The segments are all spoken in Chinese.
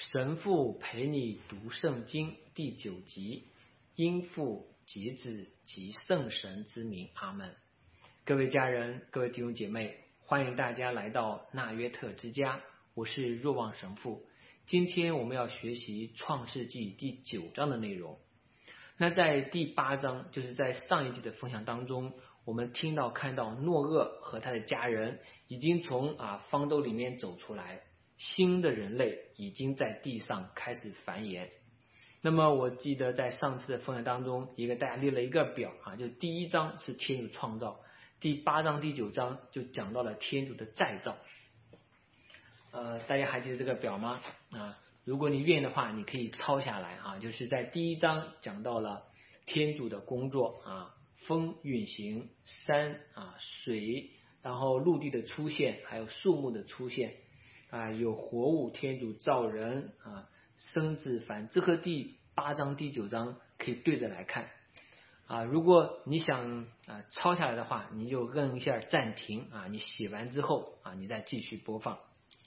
神父陪你读圣经第9集，因父及子及圣神之名，阿们。各位家人，各位弟兄姐妹，欢迎大家来到纳约特之家，我是若望神父。今天我们要学习创世纪第9章的内容。那在第8章，就是在上一集的分享当中，我们看到诺厄和他的家人已经从方舟里面走出来，新的人类已经在地上开始繁衍。那么我记得在上次的分享当中也给大家列了一个表就第1章是天主创造，第8章第9章就讲到了天主的再造。大家还记得这个表吗？如果你愿意的话，你可以抄下来就是在第1章讲到了天主的工作风运行，山水，然后陆地的出现，还有树木的出现有活物，天主造人生至凡，这和第8章第9章可以对着来看如果你想抄下来的话，你就摁一下暂停你写完之后你再继续播放。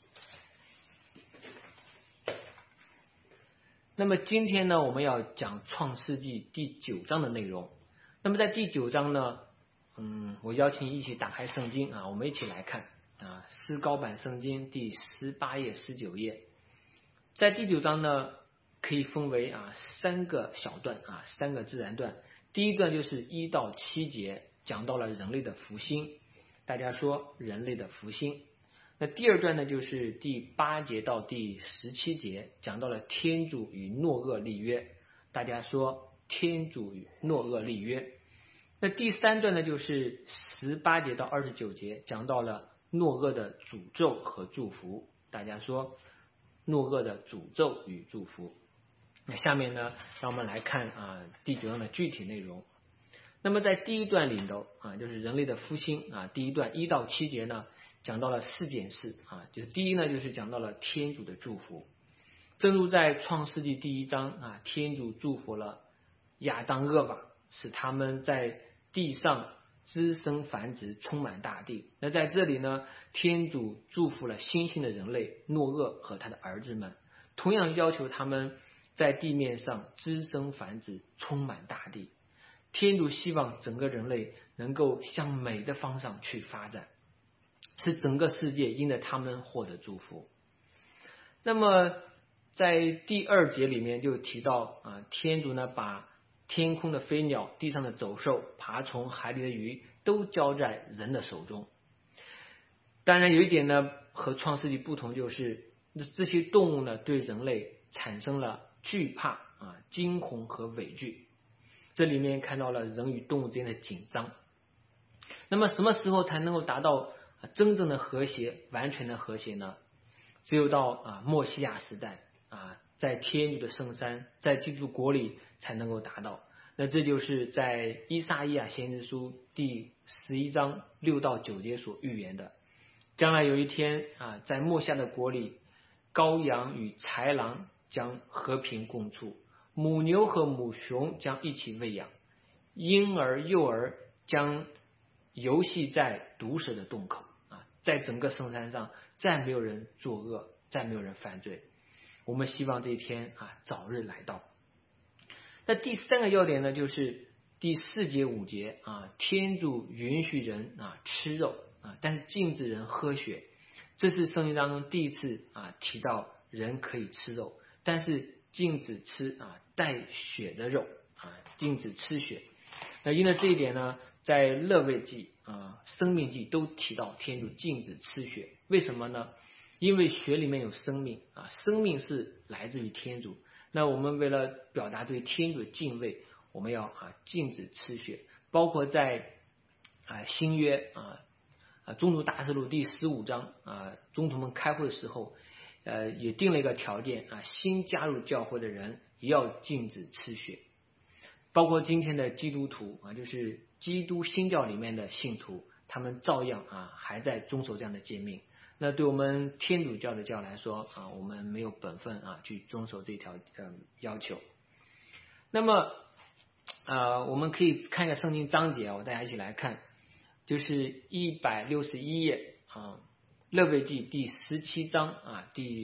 那么今天呢，我们要讲创世纪第9章的内容。那么在第9章呢，我邀请你一起打开圣经我们一起来看思高版圣经第18页19页。在第9章呢，可以分为3个小段3个自然段。第一段就是1到7节，讲到了人类的复兴，大家说人类的复兴。那第二段呢，就是第8节到第17节，讲到了天主与诺厄立约，大家说天主与诺厄立约。那第3段呢，就是18节到29节，讲到了诺厄的诅咒和祝福，大家说诺厄的诅咒与祝福。那下面呢，让我们来看第9章的具体内容。那么在第一段里头就是人类的复兴第一段1到7节呢，讲到了4件事就是第一呢，就是讲到了天主的祝福。正如在创世纪第1章天主祝福了亚当厄娃，使他们在地上滋生繁殖，充满大地。那在这里呢，天主祝福了新兴的人类诺厄和他的儿子们，同样要求他们在地面上滋生繁殖，充满大地。天主希望整个人类能够向美的方向去发展，使整个世界因着他们获得祝福。那么在第2节里面就提到天主呢，把天空的飞鸟，地上的走兽，爬虫，海里的鱼都交在人的手中。当然有一点呢，和创世纪不同，就是这些动物呢，对人类产生了惧怕惊恐和畏惧。这里面看到了人与动物之间的紧张。那么什么时候才能够达到真正的和谐，完全的和谐呢？只有到默西亚时代在天主的圣山，在基督国里才能够达到。那这就是在依撒意亚先知书第11章6到9节所预言的。将来有一天在默西亚的国里，羔羊与豺狼将和平共处，母牛和母熊将一起喂养，婴儿幼儿将游戏在毒蛇的洞口在整个圣山上再没有人作恶，再没有人犯罪。我们希望这一天早日来到。那第3个要点呢，就是第4节5节天主允许人吃肉但是禁止人喝血。这是圣经当中第一次提到人可以吃肉，但是禁止吃带血的肉禁止吃血。那因为这一点呢，在勒未记生命记都提到天主禁止吃血。为什么呢？因为血里面有生命生命是来自于天主。那我们为了表达对天主的敬畏，我们要禁止吃血。包括在新约宗徒大事录第15章宗徒们开会的时候也定了一个条件新加入教会的人也要禁止吃血。包括今天的基督徒就是基督新教里面的信徒，他们照样还在遵守这样的诫命。那对我们天主教的教来说我们没有本分去遵守这条要求。那么我们可以看一下圣经章节大家一起来看，就是161页勒未记第17章第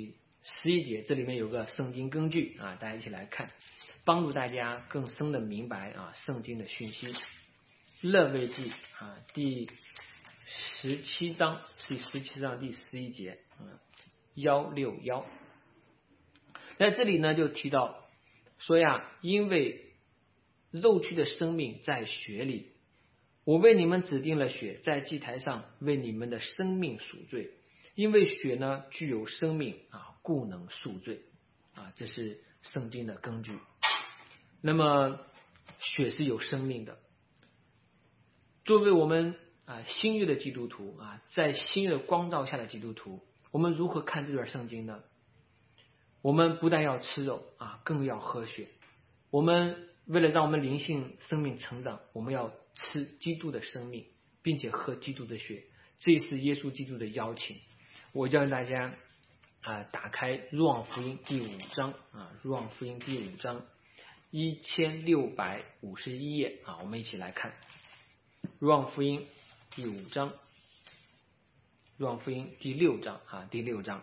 11节，这里面有个圣经根据啊，大家一起来看，帮助大家更深的明白啊圣经的讯息。勒未记啊第17章第11节161，在这里呢就提到说呀，因为肉躯的生命在血里，我为你们指定了血，在祭台上为你们的生命赎罪，因为血呢具有生命啊，故能赎罪啊，这是圣经的根据。那么血是有生命的，作为我们新约的基督徒啊，在新约的光照下的基督徒，我们如何看这段圣经呢？我们不但要吃肉啊，更要喝血。我们为了让我们灵性生命成长，我们要吃基督的生命，并且喝基督的血。这是耶稣基督的邀请。我叫大家打开若望福音第5章啊，若望福音第5章1651页啊，我们一起来看若望福音第5章，若望福音第6章啊，第6章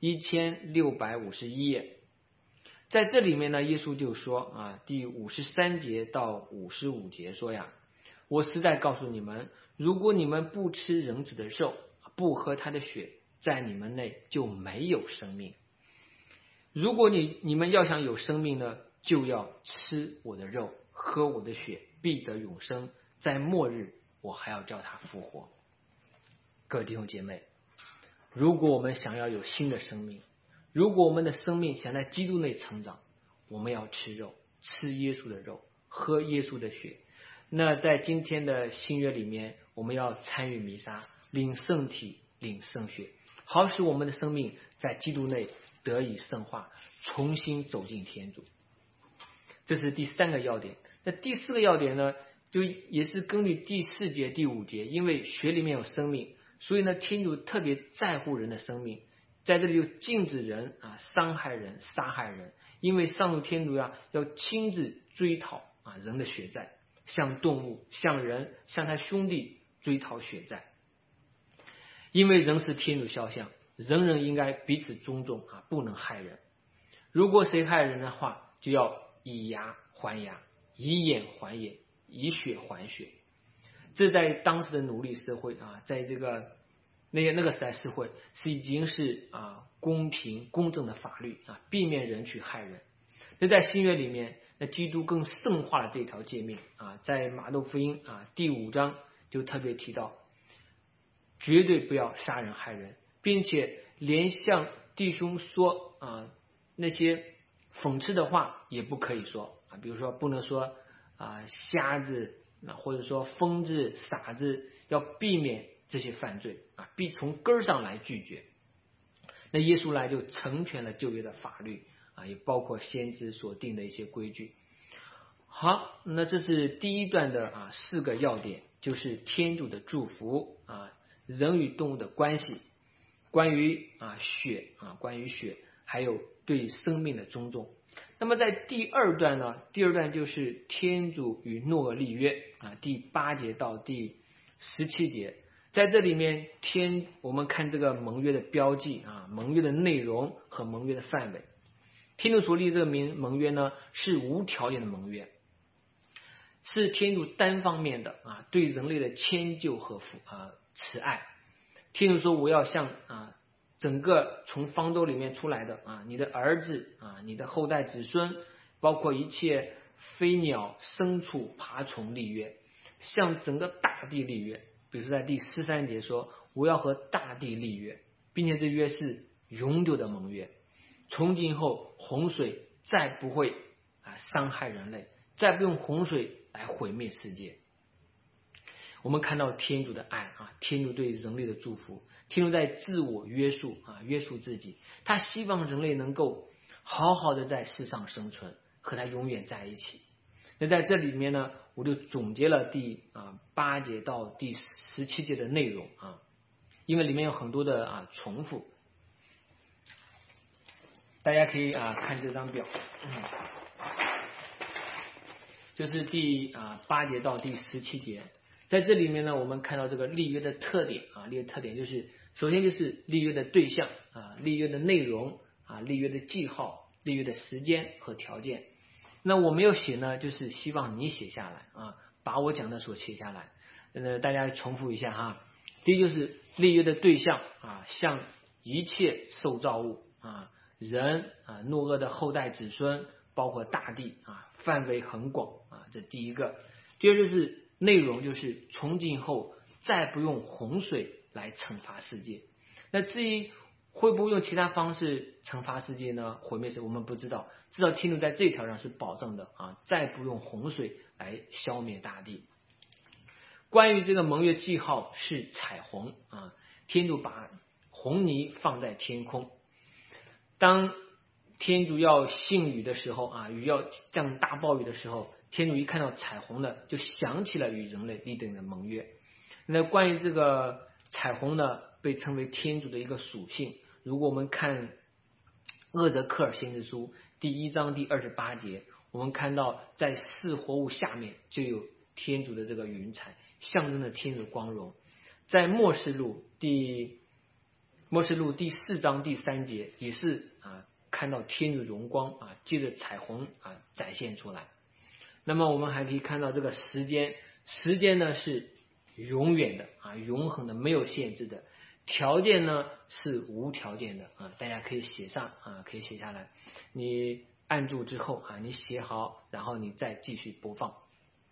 1651页。在这里面呢，耶稣就说啊，第53节到55节说呀，我实在告诉你们，如果你们不吃人子的肉，不喝他的血，在你们内就没有生命。如果你们要想有生命呢，就要吃我的肉，喝我的血，必得永生。在末日，我还要叫他复活。各位弟兄姐妹，如果我们想要有新的生命，如果我们的生命想在基督内成长，我们要吃肉，吃耶稣的肉，喝耶稣的血。那在今天的新约里面，我们要参与弥撒，领圣体，领圣血，好使我们的生命在基督内得以圣化，重新走进天主。这是第3个要点。那第4个要点呢，就也是根据第4节第5节，因为血里面有生命，所以呢天主特别在乎人的生命，在这里就禁止人伤害人、杀害人，因为上主天主要亲自追讨人的血债，向动物、向人、向他兄弟追讨血债。因为人是天主肖像，人人应该彼此尊重不能害人。如果谁害人的话，就要以牙还牙，以眼还眼，以血还血。这在当时的奴隶社会在这个那个时代社会是已经是公平公正的法律避免人去害人。那在新约里面，那基督更圣化了这条诫命在马窦福音第5章就特别提到，绝对不要杀人害人，并且连向弟兄说那些讽刺的话也不可以说比如说不能说瞎子或者说疯子、傻子，要避免这些犯罪必从根上来拒绝。那耶稣来就成全了旧约的法律也包括先知所定的一些规矩。好，那这是第1段的4个要点，就是天主的祝福人与动物的关系，关于血关于血，还有对生命的尊重。那么在第2段呢，第2段就是天主与诺尔立约第8节到第17节。在这里面我们看这个盟约的标记盟约的内容和盟约的范围。天主所立这个盟约呢，是无条件的盟约，是天主单方面的对人类的迁就和慈爱。天主说，我要向整个从方舟里面出来的你的儿子你的后代子孙，包括一切飞鸟、牲畜、爬虫立约，向整个大地立约。比如说在第13节说，我要和大地立约，并且这约是永久的盟约，从今后洪水再不会伤害人类，再不用洪水来毁灭世界。我们看到天主的爱天主对人类的祝福，天主在自我约束约束自己，他希望人类能够好好的在世上生存，和他永远在一起。那在这里面呢，我就总结了第8节到第17节的内容因为里面有很多的重复，大家可以看这张表就是第8节到第17节。在这里面呢，我们看到这个立约的特点立约特点就是，首先就是立约的对象立约的内容立约的记号、立约的时间和条件。那我没有写呢，就是希望你写下来把我讲的所写下来。大家重复一下哈。第一就是立约的对象像一切受造物人诺厄的后代子孙，包括大地范围很广这第一个。第二就是内容，就是从今后再不用洪水来惩罚世界。那至于会不会用其他方式惩罚世界呢？毁灭世我们不知道，至少天主在这条上是保证的再不用洪水来消灭大地。关于这个盟约记号是彩虹天主把红泥放在天空，当天主要兴雨的时候雨要降大暴雨的时候，天主一看到彩虹呢，就想起了与人类立定的盟约。那关于这个彩虹呢，被称为天主的一个属性。如果我们看厄泽克尔先知书第1章第28节，我们看到在四活物下面就有天主的这个云彩，象征着天主光荣。在默示录第4章第3节也是看到天主荣光借着彩虹展现出来。那么我们还可以看到这个时间呢是永远的永恒的，没有限制的。条件呢是无条件的大家可以写上可以写下来。你按住之后你写好，然后你再继续播放。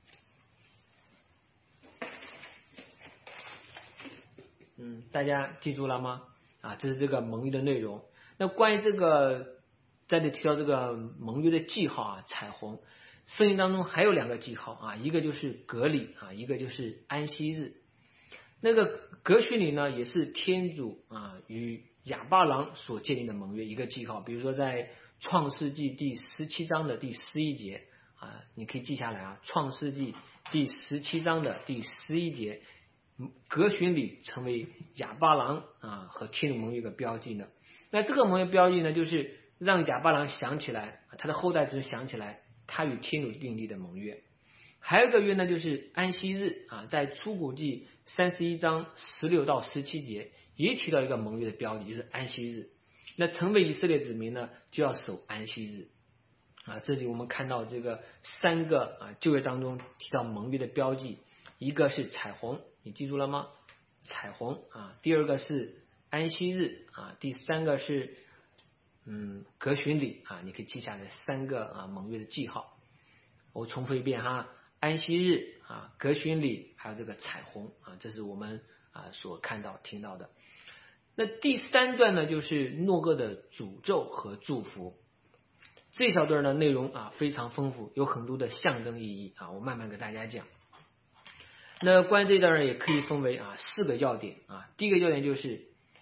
大家记住了吗？这是这个盟约的内容。那关于这个在这提到这个盟约的记号彩虹，圣经当中还有2个记号一个就是革礼一个就是安息日。那个革许礼呢，也是天主与亚巴郎所建立的盟约一个记号。比如说在创世纪第17章的第11节你可以记下来创世纪第17章的第11节，革许礼成为亚巴郎和天主盟约一个标记呢。那这个盟约标记呢，就是让亚巴郎想起来，他的后代子孙想起来他与天主订立的盟约。还有一个约呢，就是安息日在出谷记31章16到17节也提到一个盟约的标记，就是安息日。那成为以色列子民呢，就要守安息日这里我们看到这个3个旧约当中提到盟约的标记，一个是彩虹，你记住了吗？彩虹第二个是安息日第3个是革许礼你可以记下来3个盟约的记号。我重复一遍安息日革许礼还有这个彩虹这是我们所看到听到的。那第3段呢，就是诺厄的诅咒和祝福。这一小段的内容非常丰富，有很多的象征意义我慢慢给大家讲。那关于这段也可以分为4个要点第一个要点就是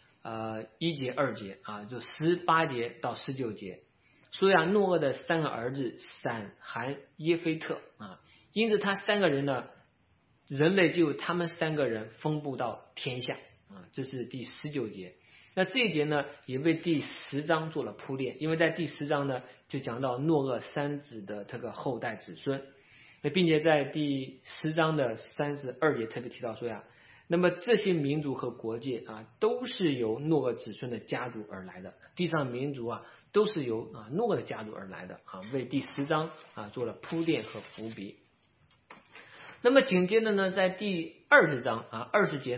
1节2节就18节到19节，说诺厄的3个儿子闪、含、耶菲特因此他3个人呢，人类就由他们3个人分布到天下这是第19节。那这一节呢，也为第10章做了铺垫，因为在第10章呢，就讲到诺厄3子的这个后代子孙。那并且在第10章的32节特别提到说那么这些民族和国界都是由诺厄子孙的家族而来的，地上民族都是由诺厄的家族而来的为第10章做了铺垫和伏笔。那么紧接着呢，在第20章20节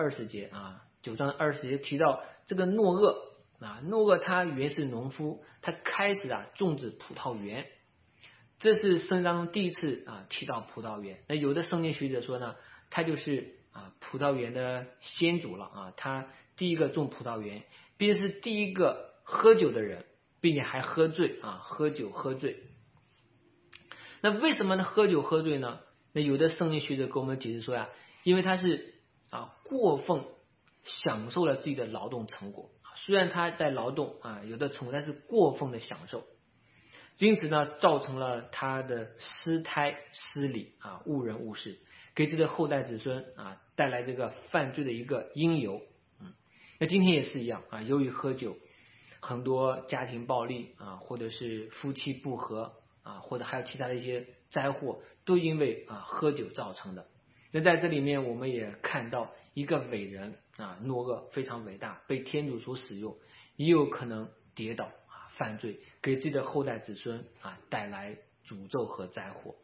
9章20节提到这个诺厄他原是农夫，他开始种植葡萄园。这是圣经当中第一次提到葡萄园。那有的圣经学者说呢，他就是葡萄园的先祖了他第一个种葡萄园，并且是第一个喝酒的人，并且还喝醉喝酒喝醉。那为什么呢喝酒喝醉呢？那有的圣经学者给我们解释说因为他是过分享受了自己的劳动成果，虽然他在劳动有的成果，但是过分的享受，因此呢造成了他的失胎失礼误人误事，给这个后代子孙带来这个犯罪的一个因由。那今天也是一样由于喝酒，很多家庭暴力或者是夫妻不和或者还有其他的一些灾祸，都因为喝酒造成的。那在这里面我们也看到一个伟人诺厄非常伟大，被天主所使用，也有可能跌倒犯罪，给自己的后代子孙带来诅咒和灾祸。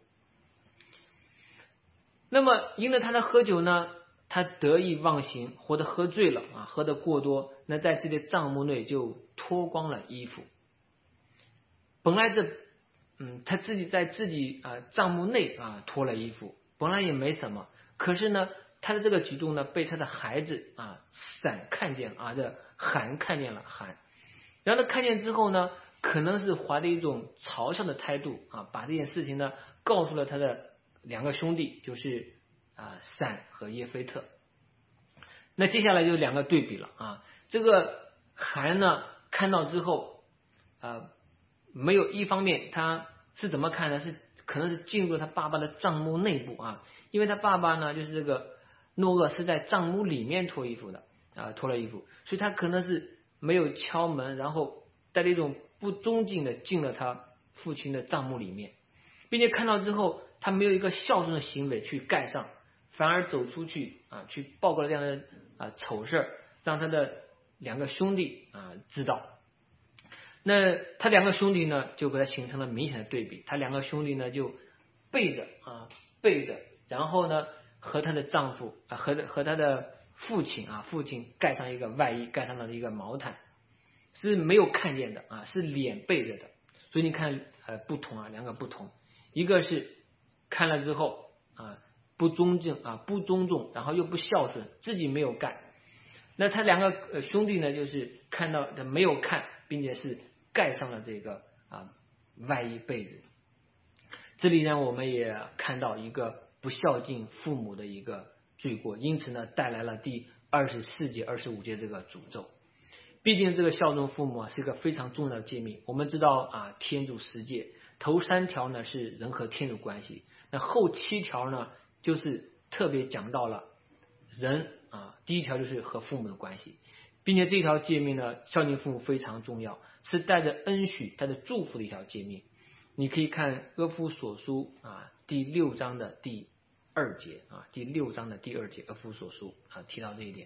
那么因着他的喝酒呢，他得意忘形，活得喝醉了喝得过多，那在自己的帐幕内就脱光了衣服。本来他自己在自己帐幕内脱了衣服，本来也没什么，可是呢，他的这个举动呢，被他的孩子闪看见了这韩看见了韩，然后他看见之后呢，可能是怀着一种嘲笑的态度把这件事情呢告诉了他的2个兄弟，就是闪和耶菲特。那接下来就2个对比了这个韩呢看到之后没有，一方面他是怎么看呢？是可能是进入他爸爸的帐幕内部因为他爸爸呢就是这个诺厄是在帐幕里面脱衣服的脱了衣服，所以他可能是没有敲门，然后带着一种不恭敬的进了他父亲的帐幕里面，并且看到之后他没有一个孝顺的行为去盖上，反而走出去去报告了这样的丑事，让他的2个兄弟知道。那他2个兄弟呢就给他形成了明显的对比，他2个兄弟呢就背着，然后呢和他的丈夫和他的父亲盖上一个外衣，盖上了一个毛毯，是没有看见的是脸背着的。所以你看不同2个不同，一个是看了之后不尊重，然后又不孝顺，自己没有干。那他2个兄弟呢，就是看到没有看，并且是盖上了这个外衣被子。这里呢，我们也看到一个不孝敬父母的一个罪过，因此呢，带来了第24节、25节这个诅咒。毕竟这个孝顺父母是一个非常重要的诫命。我们知道天主10诫，头3条呢是人和天主关系，那后7条呢就是特别讲到了人第1条就是和父母的关系，并且这条诫命呢，孝敬父母非常重要，是带着恩许、带着祝福的一条诫命。你可以看阿夫所书第6章的第2节第6章的第2节，阿夫所书提到这一点。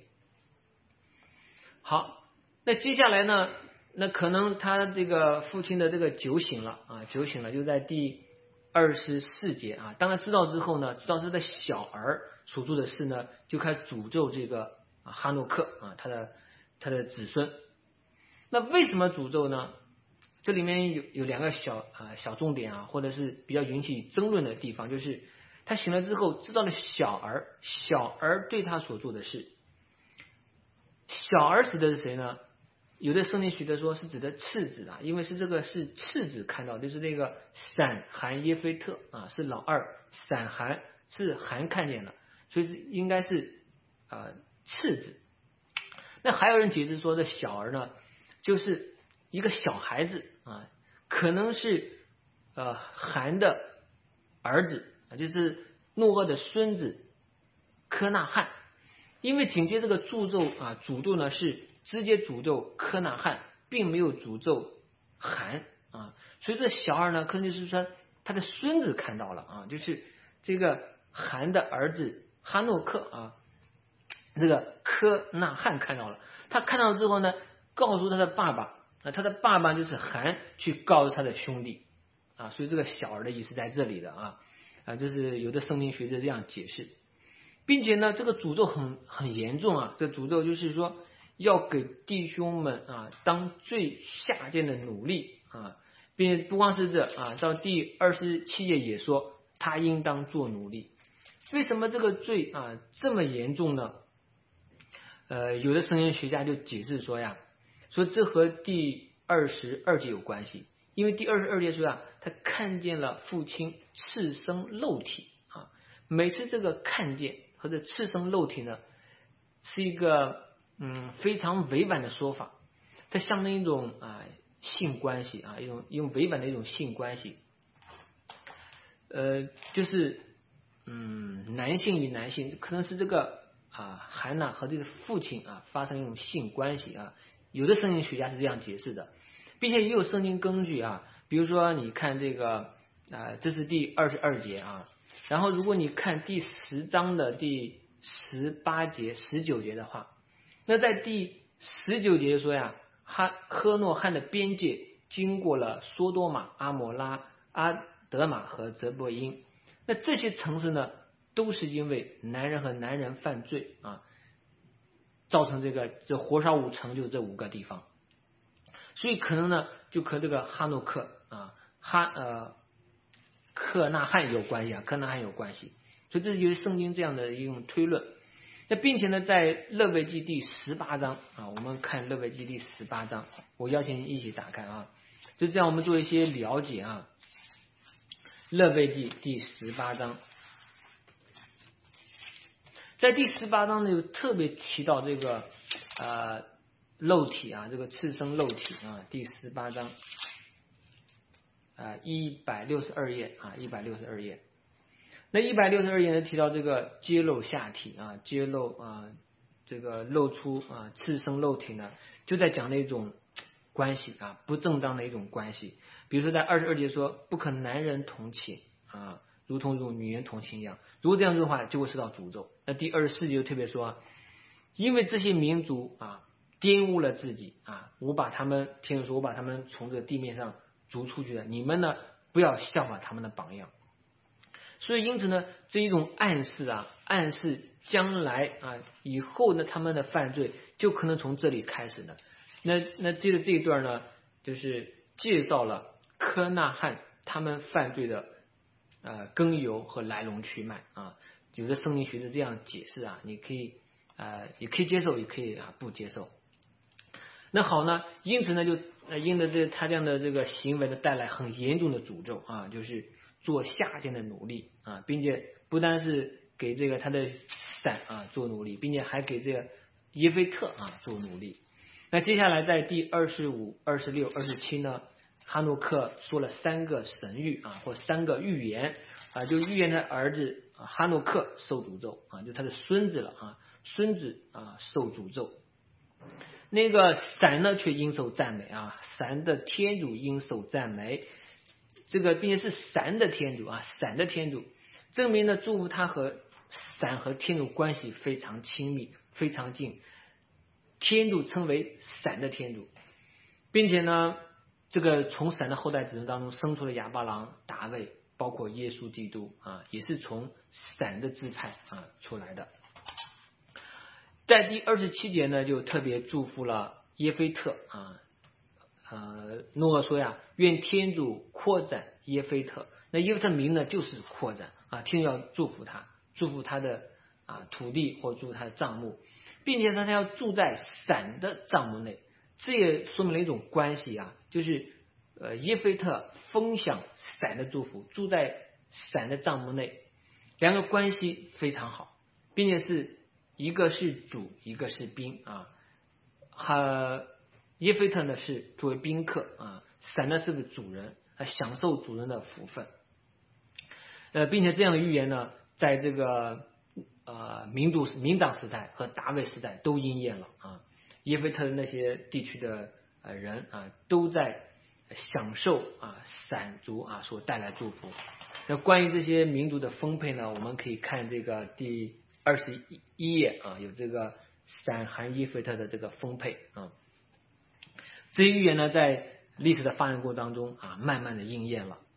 好，那接下来呢，那可能他这个父亲的这个酒醒了就在第24节当他知道之后呢，知道他的小儿所做的事呢，就开始诅咒这个哈诺克他的子孙。那为什么诅咒呢？这里面有2个小重点或者是比较引起争论的地方，就是他醒了之后知道了小儿对他所做的事。小儿指的是谁呢？有的圣经学者说是指的次子因为是次子看到，就是那个闪韩耶菲特是老二，闪韩是韩看见了，所以应该是次子。那还有人解释说，这小儿呢就是一个小孩子可能是韩的儿子就是诺厄的孙子科纳汉，因为紧接这个诅咒呢是直接诅咒科纳汉，并没有诅咒韩所以这小孩呢可能就是说他的孙子看到了就是这个韩的儿子哈诺克这个科纳汉看到了，他看到之后呢，告诉他的爸爸他的爸爸就是韩去告诉他的兄弟所以这个小儿的意思在这里的这是有的圣经学者这样解释，并且呢，这个诅咒很严重这诅咒就是说要给弟兄们当最下贱的奴隶并且不光是这到第27页也说他应当做奴隶。为什么这个罪这么严重呢？有的圣经学家就解释说说这和第22节有关系，因为第22节说他看见了父亲赤身肉体每次这个看见和这赤身肉体呢是一个非常委婉的说法，它象征一种性关系一种委婉的一种性关系，就是男性与男性可能是这个韩娜和这个父亲发生一种性关系有的圣经学家是这样解释的，并且也有圣经根据比如说你看这个这是第22节然后如果你看第10章的第18节19节的话，那在第19节说喝诺汉的边界经过了索多玛、阿摩拉、阿德玛和泽波因。那这些城市呢，都是因为男人和男人犯罪啊，造成这火烧五城，就这5个地方。所以可能呢，就和这个哈诺克啊克纳汉有关系啊，克纳汉有关系。所以这就是圣经这样的一种推论。那并且呢，在勒未记第18章啊，我们看勒未记第18章，我邀请你一起打开啊，就这样我们做一些了解啊。勒未记第18章，在第18章呢，就特别提到这个肉体啊，这个赤身肉体啊，第18章162页啊，162页。那162页呢提到这个揭露下体啊，揭露这个露出赤身肉体呢，就在讲的一种关系啊，不正当的一种关系。比如说在22节说，不可男人同寝啊，如同女人同寝一样，如果这样做的话，就会受到诅咒。那第24节就特别说，因为这些民族啊玷污了自己啊，天主说我把他们从这个地面上逐出去了，你们呢不要效法他们的榜样。所以因此呢，这一种暗示将来以后呢他们的犯罪就可能从这里开始的。那接着这一段呢，就是介绍了科纳汉他们犯罪的根由和来龙去脉啊。有的圣经学者这样解释啊，你可以也可以接受，也可以不接受。那好呢，因此呢就因着他这样的这个行为呢，带来很严重的诅咒啊，就是做下贱的奴隶啊，并且不单是给这个他的伞做奴隶，并且还给这个耶菲特做奴隶。那接下来在第25、26、27呢，哈诺克说了3个神谕或3个预言就预言他儿子哈诺克受诅咒就他的孙子了孙子受诅咒。那个伞呢却应受赞美伞的天主应受赞美，这个并且是伞的天主伞的天主，证明呢祝福他和伞和天主关系非常亲密，非常近。天主称为伞的天主，并且呢这个从伞的后代子孙当中生出了亚巴郎、大卫，包括耶稣基督也是从伞的支派出来的。在第27节呢，就特别祝福了耶菲特诺说愿天主扩展耶菲特。那耶菲特名呢就是扩展天主要祝福他，祝福他的土地或祝福他的帐幕，并且他要住在伞的帐幕内。这也说明了一种关系就是耶菲特分享伞的祝福，住在伞的帐幕内，两个关系非常好，并且是一个是主，一个是宾耶菲特呢是作为宾客伞呢是不是主人享受主人的福分并且这样的预言呢，在这个民长时代和大卫时代都应验了耶菲特的那些地区的人都在享受伞族所带来祝福。那关于这些民族的分配呢，我们可以看这个第21页有这个伞含耶菲特的这个分配这些预言呢，在历史的发展过程当中慢慢的应验了。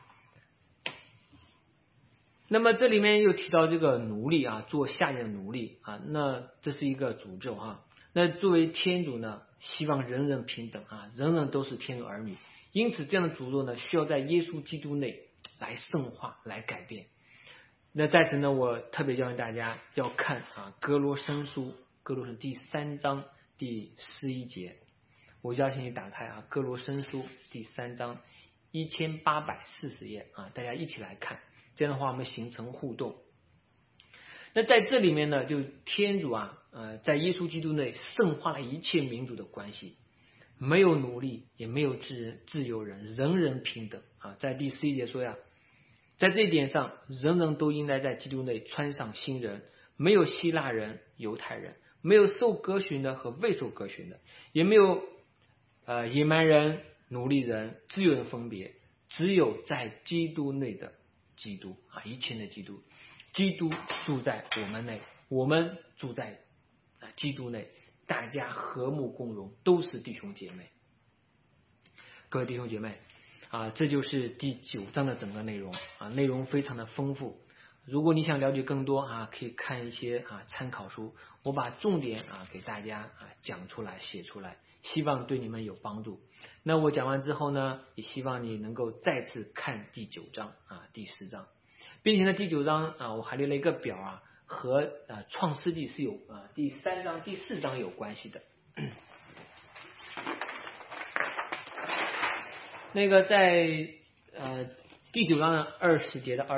那么这里面又提到这个奴隶做下贱的奴隶那这是一个诅咒那作为天主呢，希望人人平等人人都是天主儿女，因此这样的诅咒呢，需要在耶稣基督内来圣化，来改变。那在此呢，我特别邀请大家要看哥罗森书，哥罗森第3章第11节，我邀请你打开哥罗森书第3章1840页大家一起来看，这样的话我们形成互动。那在这里面呢，就天主在耶稣基督内圣化了一切民族的关系，没有奴隶也没有自由人，人人平等在第11节说在这一点上，人人都应该在基督内穿上新人，没有希腊人、犹太人，没有受割循的和未受割循的，也没有野蛮人、奴隶人、自由人分别，只有在基督内的基督一切的基督，基督住在我们内，我们住在基督内，大家和睦共荣，都是弟兄姐妹。 各位弟兄姐妹这就是第9章的整个内容内容非常的丰富。如果你想了解更多可以看一些参考书，我把重点给大家讲出来写出来，希望对你们有帮助。那我讲完之后呢，也希望你能够再次看第9章第10章，并且呢第9章我还列了一个表和创世纪是有第3章第4章有关系的。那个在第9章的20节到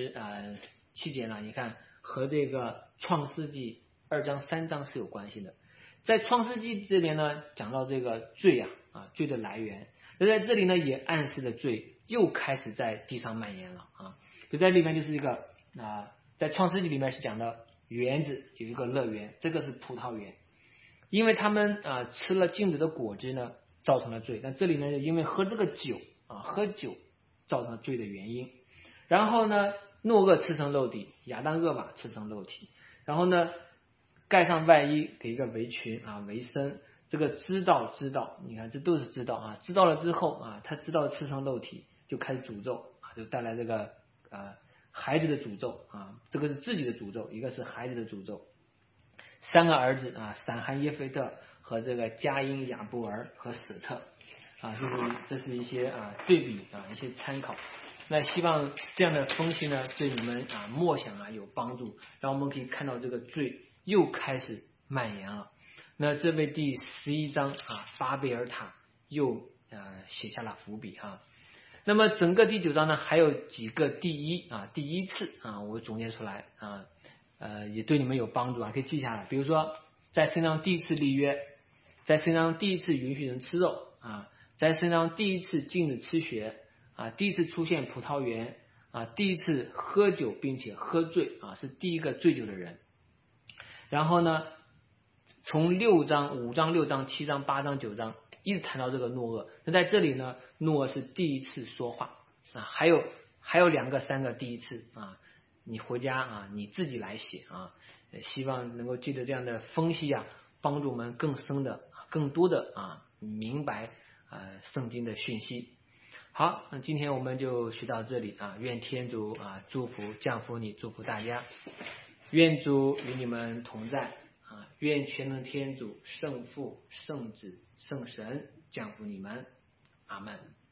27节呢，你看和这个创世纪2章3章是有关系的。在创世纪这边呢，讲到这个罪罪的来源，那在这里呢也暗示着罪又开始在地上蔓延了就在里面就是一个在创世纪里面是讲的园子有一个乐园，这个是葡萄园，因为他们吃了禁止的果汁呢造成了罪，那这里呢因为喝这个酒喝酒造成了罪的原因。然后呢诺厄赤身露体，亚当厄娃赤身露体，然后呢盖上外衣，给一个围裙围身，这个知道，你看这都是知道知道了之后他知道赤身露体，就开始诅咒就带来这个孩子的诅咒这个是自己的诅咒，一个是孩子的诅咒。3个儿子闪汗耶菲特和这个佳音亚布尔和史特这是一些对比一些参考。那希望这样的分析呢对你们默想有帮助，让我们可以看到这个罪又开始蔓延了。那这为第11章巴贝尔塔又写下了伏笔那么整个第9章呢还有几个第一次我总结出来也对你们有帮助可以记下来。比如说在圣上第一次立约，在圣上第一次允许人吃肉在圣上第一次禁止吃血第一次出现葡萄园第一次喝酒并且喝醉是第一个醉酒的人。然后呢从5章6章7章8章9章一直谈到这个诺厄，那在这里呢诺厄是第一次说话还有2个3个第一次你回家你自己来写希望能够记得这样的分析帮助我们更深的更多的明白圣经的讯息。好，那今天我们就学到这里愿天主祝福降福你，祝福大家，愿主与你们同在愿全能天主圣父圣子圣神降福你们，阿们。